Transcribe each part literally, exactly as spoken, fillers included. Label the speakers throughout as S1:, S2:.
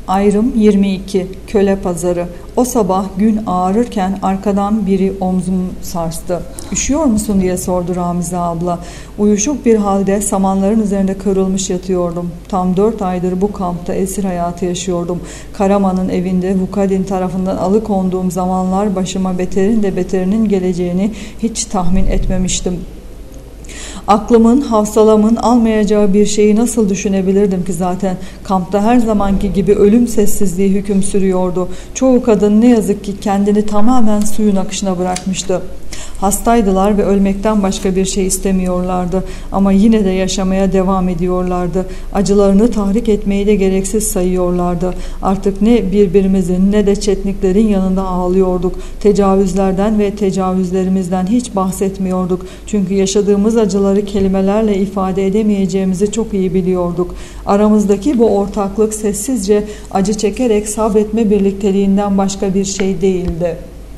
S1: Ayrım yirmi iki. Köle pazarı. O sabah gün ağarırken arkadan biri omzumu sarstı. "Üşüyor musun?" diye sordu Ramize abla. Uyuşuk bir halde samanların üzerinde kırılmış yatıyordum. Tam dört aydır bu kampta esir hayatı yaşıyordum. Karaman'ın evinde Vukadin tarafından alıkonduğum zamanlar başıma beterin de beterinin geleceğini hiç tahmin etmemiştim. Aklımın, hafsalamın almayacağı bir şeyi nasıl düşünebilirdim ki zaten? Kampta her zamanki gibi ölüm sessizliği hüküm sürüyordu. Çoğu kadın ne yazık ki kendini tamamen suyun akışına bırakmıştı. Hastaydılar ve ölmekten başka bir şey istemiyorlardı. Ama yine de yaşamaya devam ediyorlardı. Acılarını tahrik etmeyi de gereksiz sayıyorlardı. Artık ne birbirimizin ne de çetniklerin yanında ağlıyorduk. Tecavüzlerden ve tecavüzlerimizden hiç bahsetmiyorduk. Çünkü yaşadığımız acıları kelimelerle ifade edemeyeceğimizi çok iyi biliyorduk. Aramızdaki bu ortaklık sessizce acı çekerek sabretme birlikteliğinden başka bir şey değildi.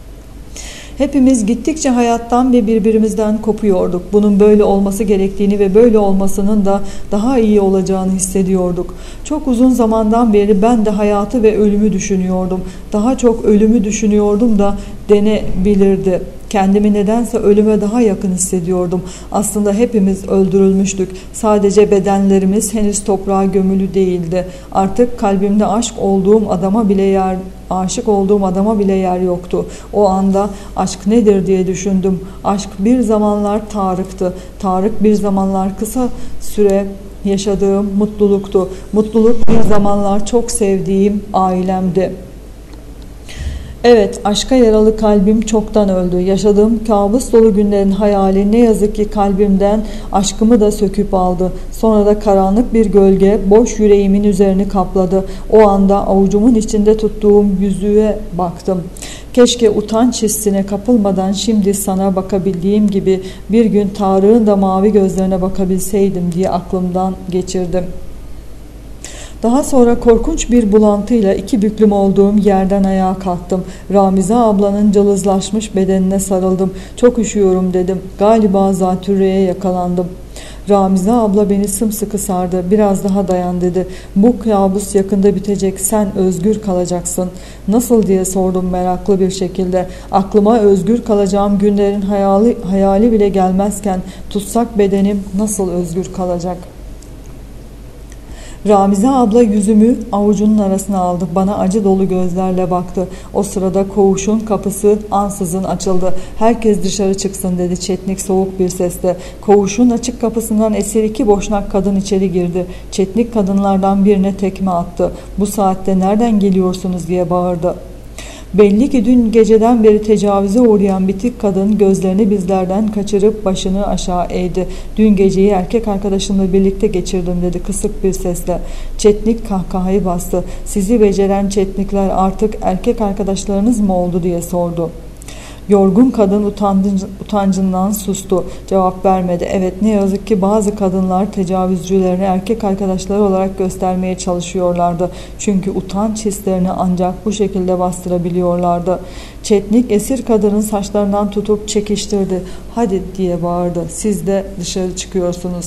S1: Hepimiz gittikçe hayattan ve birbirimizden kopuyorduk. Bunun böyle olması gerektiğini ve böyle olmasının da daha iyi olacağını hissediyorduk. Çok uzun zamandan beri ben de hayatı ve ölümü düşünüyordum. Daha çok ölümü düşünüyordum da denebilirdi. Kendimi nedense ölüme daha yakın hissediyordum. Aslında hepimiz öldürülmüştük. Sadece bedenlerimiz henüz toprağa gömülü değildi. Artık kalbimde aşk olduğum adama bile yer, aşık olduğum adama bile yer yoktu. O anda aşk nedir diye düşündüm. Aşk bir zamanlar Tarık'tı. Tarık bir zamanlar kısa süre yaşadığım mutluluktu. Mutluluk bir zamanlar çok sevdiğim ailemdi. Evet, aşka yaralı kalbim çoktan öldü. Yaşadığım kabus dolu günlerin hayali ne yazık ki kalbimden aşkımı da söküp aldı. Sonra da karanlık bir gölge boş yüreğimin üzerini kapladı. O anda avucumun içinde tuttuğum yüzüğe baktım. Keşke utanç hissine kapılmadan şimdi sana bakabildiğim gibi bir gün Tarık'ın da mavi gözlerine bakabilseydim diye aklımdan geçirdim. Daha sonra korkunç bir bulantıyla iki büklüm olduğum yerden ayağa kalktım. Ramize ablanın cılızlaşmış bedenine sarıldım. "Çok üşüyorum," dedim. Galiba zatürreye yakalandım. Ramize abla beni sımsıkı sardı. "Biraz daha dayan," dedi. "Bu kabus yakında bitecek. Sen özgür kalacaksın." "Nasıl?" diye sordum meraklı bir şekilde. Aklıma özgür kalacağım günlerin hayali, hayali bile gelmezken tutsak bedenim nasıl özgür kalacak? Ramize abla yüzümü avucunun arasına aldı. Bana acı dolu gözlerle baktı. O sırada koğuşun kapısı ansızın açıldı. "Herkes dışarı çıksın," dedi Çetnik soğuk bir sesle. Koğuşun açık kapısından esir iki boşnak kadın içeri girdi. Çetnik kadınlardan birine tekme attı. "Bu saatte nereden geliyorsunuz?" diye bağırdı. Belli ki dün geceden beri tecavüze uğrayan bitik kadın gözlerini bizlerden kaçırıp başını aşağı eğdi. "Dün geceyi erkek arkadaşımla birlikte geçirdim," dedi kısık bir sesle. Çetnik kahkahayı bastı. "Sizi beceren çetnikler artık erkek arkadaşlarınız mı oldu?" diye sordu. Yorgun kadın utancından sustu. Cevap vermedi. Evet, ne yazık ki bazı kadınlar tecavüzcülerini erkek arkadaşları olarak göstermeye çalışıyorlardı. Çünkü utanç hislerini ancak bu şekilde bastırabiliyorlardı. Çetnik esir kadının saçlarından tutup çekiştirdi. "Hadi," diye bağırdı. "Siz de dışarı çıkıyorsunuz."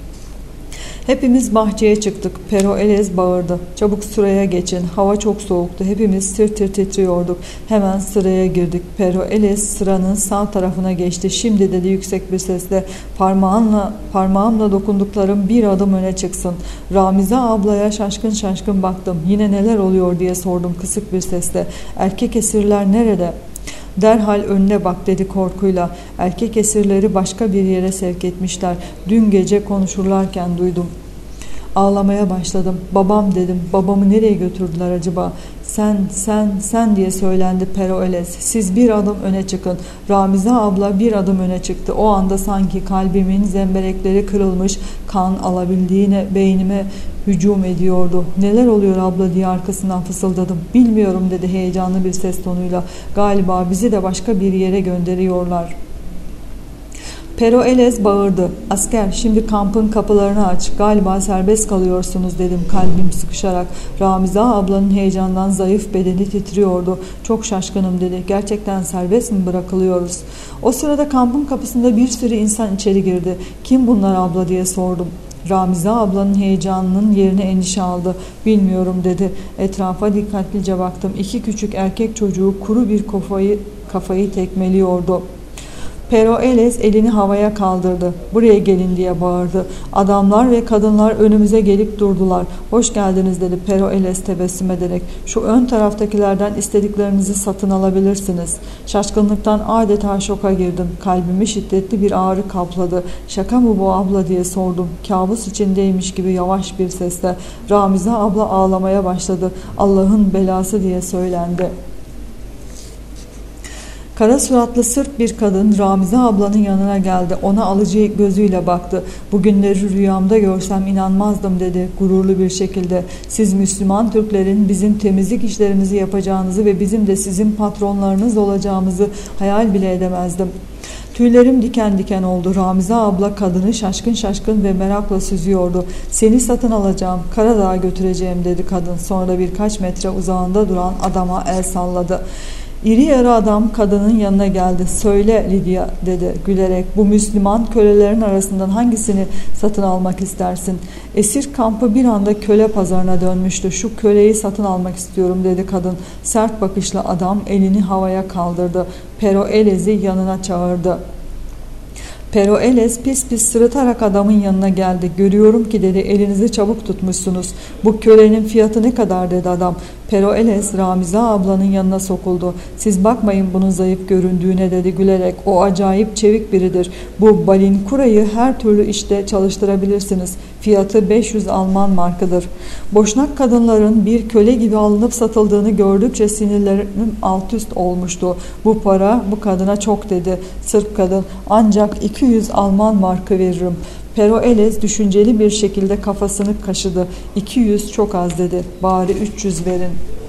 S1: Hepimiz bahçeye çıktık. Peroelez bağırdı. "Çabuk sıraya geçin." Hava çok soğuktu. Hepimiz tir tir titriyorduk. Hemen sıraya girdik. Peroelez sıranın sağ tarafına geçti. "Şimdi," dedi yüksek bir sesle, parmağımla, parmağımla dokunduklarım bir adım öne çıksın." Ramize ablaya şaşkın şaşkın baktım. "Yine neler oluyor?" diye sordum kısık bir sesle. "Erkek esirler nerede?" "Derhal önüne bak," dedi korkuyla. "Erkek esirleri başka bir yere sevk etmişler. Dün gece konuşurlarken duydum." Ağlamaya başladım. "Babam," dedim. "Babamı nereye götürdüler acaba?" "Sen, sen, sen," diye söylendi Peroelez. "Siz bir adım öne çıkın." Ramize abla bir adım öne çıktı. O anda sanki kalbimin zemberekleri kırılmış, kan alabildiğine beynime hücum ediyordu. "Neler oluyor abla?" diye arkasından fısıldadım. "Bilmiyorum," dedi heyecanlı bir ses tonuyla. "Galiba bizi de başka bir yere gönderiyorlar." Peroelez bağırdı. "Asker, şimdi kampın kapılarını aç. Galiba serbest kalıyorsunuz," dedim kalbim sıkışarak. Ramize ablanın heyecandan zayıf bedeni titriyordu. "Çok şaşkınım," dedi. "Gerçekten serbest mi bırakılıyoruz?" O sırada kampın kapısında bir sürü insan içeri girdi. "Kim bunlar abla?" diye sordum. Ramize ablanın heyecanının yerini endişe aldı. Bilmiyorum dedi. Etrafa dikkatlice baktım. İki küçük erkek çocuğu kuru bir kafayı, kafayı tekmeliyordu. Peroeles elini havaya kaldırdı. Buraya gelin diye bağırdı. Adamlar ve kadınlar önümüze gelip durdular. Hoş geldiniz dedi Peroeles tebessüm ederek. Şu ön taraftakilerden istediklerinizi satın alabilirsiniz. Şaşkınlıktan adeta şoka girdim. Kalbimi şiddetli bir ağrı kapladı. Şaka mı bu abla diye sordum. Kabus içindeymiş gibi yavaş bir sesle. Ramize abla ağlamaya başladı. Allah'ın belası diye söylendi. Kara suratlı sırt bir kadın Ramize ablanın yanına geldi. Ona alıcı gözüyle baktı. Bugünleri rüyamda görsem inanmazdım dedi gururlu bir şekilde. Siz Müslüman Türklerin bizim temizlik işlerimizi yapacağınızı ve bizim de sizin patronlarınız olacağımızı hayal bile edemezdim. Tüylerim diken diken oldu. Ramize abla kadını şaşkın şaşkın ve merakla süzüyordu. Seni satın alacağım, Karadağ'a götüreceğim dedi kadın. Sonra birkaç metre uzağında duran adama el salladı. İri yarı adam kadının yanına geldi. Söyle Lydia dedi gülerek, bu Müslüman kölelerin arasından hangisini satın almak istersin? Esir kampı bir anda köle pazarına dönmüştü. Şu köleyi satın almak istiyorum dedi kadın. Sert bakışlı adam elini havaya kaldırdı. Peroeles'i yanına çağırdı. Peroeles pis pis sırıtarak adamın yanına geldi. Görüyorum ki dedi, elinizi çabuk tutmuşsunuz. Bu kölenin fiyatı ne kadar dedi adam. Peroeles Ramize ablanın yanına sokuldu. Siz bakmayın bunun zayıf göründüğüne dedi gülerek. O acayip çevik biridir. Bu Balinkura'yı her türlü işte çalıştırabilirsiniz. Fiyatı beş yüz Alman markıdır. Boşnak kadınların bir köle gibi alınıp satıldığını gördükçe sinirlerim alt üst olmuştu. Bu para bu kadına çok dedi. Sırp kadın, ancak iki yüz Alman markı veririm. Peroeles düşünceli bir şekilde kafasını kaşıdı. iki yüz çok az dedi. Bari üç yüz verin.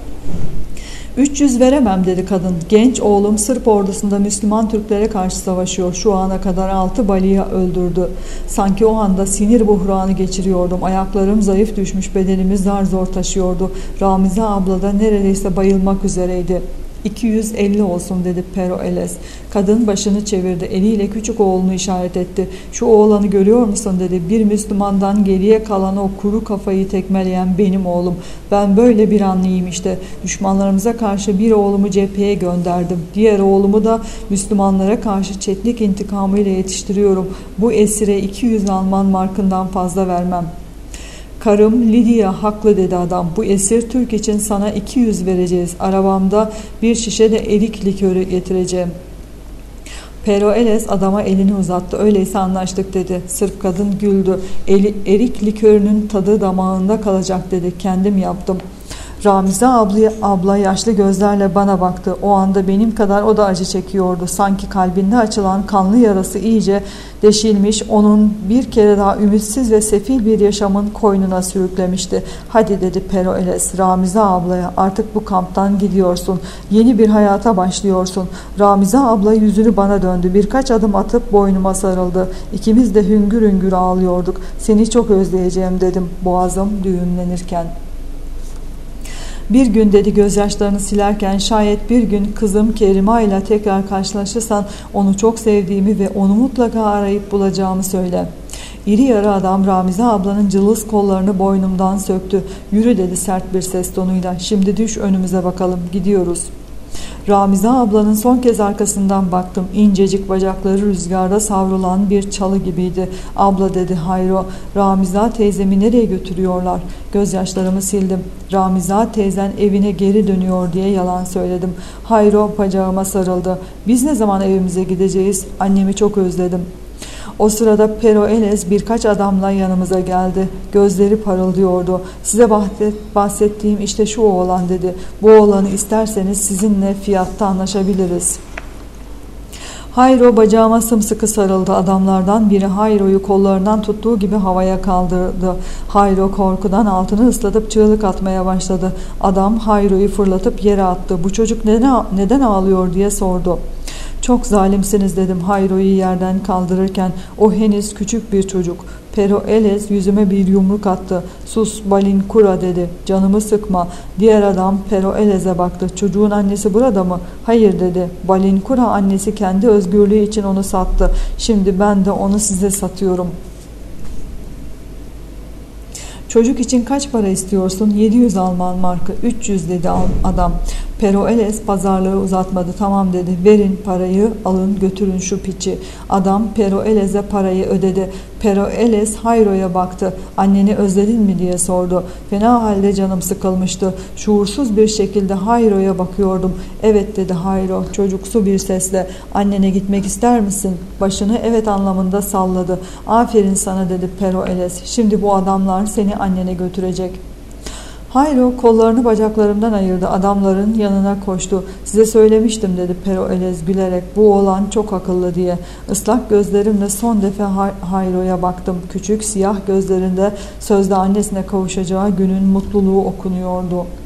S1: üç yüz veremem dedi kadın. Genç oğlum Sırp ordusunda Müslüman Türklere karşı savaşıyor. Şu ana kadar altı Baliya öldürdü. Sanki o anda sinir buhranı geçiriyordum. Ayaklarım zayıf düşmüş, bedenimi zar zor taşıyordu. Ramize abla da neredeyse bayılmak üzereydi. iki yüz elli olsun dedi Peroeles. Kadın başını çevirdi. Eliyle küçük oğlunu işaret etti. Şu oğlanı görüyor musun dedi. Bir Müslümandan geriye kalan o kuru kafayı tekmeleyen benim oğlum. Ben böyle bir anlıyım işte. Düşmanlarımıza karşı bir oğlumu cepheye gönderdim. Diğer oğlumu da Müslümanlara karşı çetlik intikamıyla yetiştiriyorum. Bu esire iki yüz Alman markından fazla vermem. Karım Lydia haklı dedi adam. Bu esir Türk için sana iki yüz vereceğiz. Arabamda bir şişe de erik likörü getireceğim. Peroeles adama elini uzattı. Öyleyse anlaştık dedi. Sırp kadın güldü. Eli, erik likörünün tadı damağında kalacak dedi. Kendim yaptım. Ramize abla, abla yaşlı gözlerle bana baktı. O anda benim kadar o da acı çekiyordu. Sanki kalbinde açılan kanlı yarası iyice deşilmiş, onun bir kere daha ümitsiz ve sefil bir yaşamın koynuna sürüklemişti. Hadi dedi Peroeles Ramize ablaya, artık bu kamptan gidiyorsun. Yeni bir hayata başlıyorsun. Ramize abla yüzünü bana döndü. Birkaç adım atıp boynuma sarıldı. İkimiz de hüngür hüngür ağlıyorduk. Seni çok özleyeceğim dedim boğazım düğümlenirken. Bir gün dedi gözyaşlarını silerken, şayet bir gün kızım Kerima ile tekrar karşılaşırsan onu çok sevdiğimi ve onu mutlaka arayıp bulacağımı söyle. İri yarı adam Ramize ablanın cılız kollarını boynumdan söktü. Yürü dedi sert bir ses tonuyla. Şimdi düş önümüze bakalım, gidiyoruz. Ramize ablanın son kez arkasından baktım. İncecik bacakları rüzgarda savrulan bir çalı gibiydi. Abla dedi Hayro, Ramize teyzemi nereye götürüyorlar? Gözyaşlarımı sildim. Ramize teyzen evine geri dönüyor diye yalan söyledim. Hayro bacağıma sarıldı. Biz ne zaman evimize gideceğiz? Annemi çok özledim. O sırada Peroeles birkaç adamla yanımıza geldi. Gözleri parıldıyordu. Size bahsettiğim işte şu oğlan dedi. Bu oğlanı isterseniz sizinle fiyatta anlaşabiliriz. Hayro bacağıma sımsıkı sarıldı. Adamlardan biri Hayro'yu kollarından tuttuğu gibi havaya kaldırdı. Hayro korkudan altını ıslatıp çığlık atmaya başladı. Adam Hayro'yu fırlatıp yere attı. Bu çocuk neden, neden ağlıyor diye sordu. Çok zalimsiniz dedim Hayro'yu yerden kaldırırken. O henüz küçük bir çocuk. Peroeles yüzüme bir yumruk attı. Sus Balinkura dedi. Canımı sıkma. Diğer adam Peroeles'e baktı. Çocuğun annesi burada mı? Hayır dedi. Balinkura annesi kendi özgürlüğü için onu sattı. Şimdi ben de onu size satıyorum. Çocuk için kaç para istiyorsun? yedi yüz Alman markı. üç yüz dedi adam. Peroeles pazarlığı uzatmadı. Tamam dedi. Verin parayı, alın götürün şu piçi. Adam Peroeles'e parayı ödedi. Peroeles Hayro'ya baktı. Anneni özledin mi diye sordu. Fena halde canım sıkılmıştı. Şuursuz bir şekilde Hayro'ya bakıyordum. Evet dedi Hayro çocuksu bir sesle. Annene gitmek ister misin? Başını evet anlamında salladı. Aferin sana dedi Peroeles. Şimdi bu adamlar seni annene götürecek. Hayro kollarını bacaklarımdan ayırdı. Adamların yanına koştu. Size söylemiştim dedi Peroeles gülerek. Bu oğlan çok akıllı diye. Islak gözlerimle son defa Hayro'ya baktım. Küçük siyah gözlerinde sözde annesine kavuşacağı günün mutluluğu okunuyordu.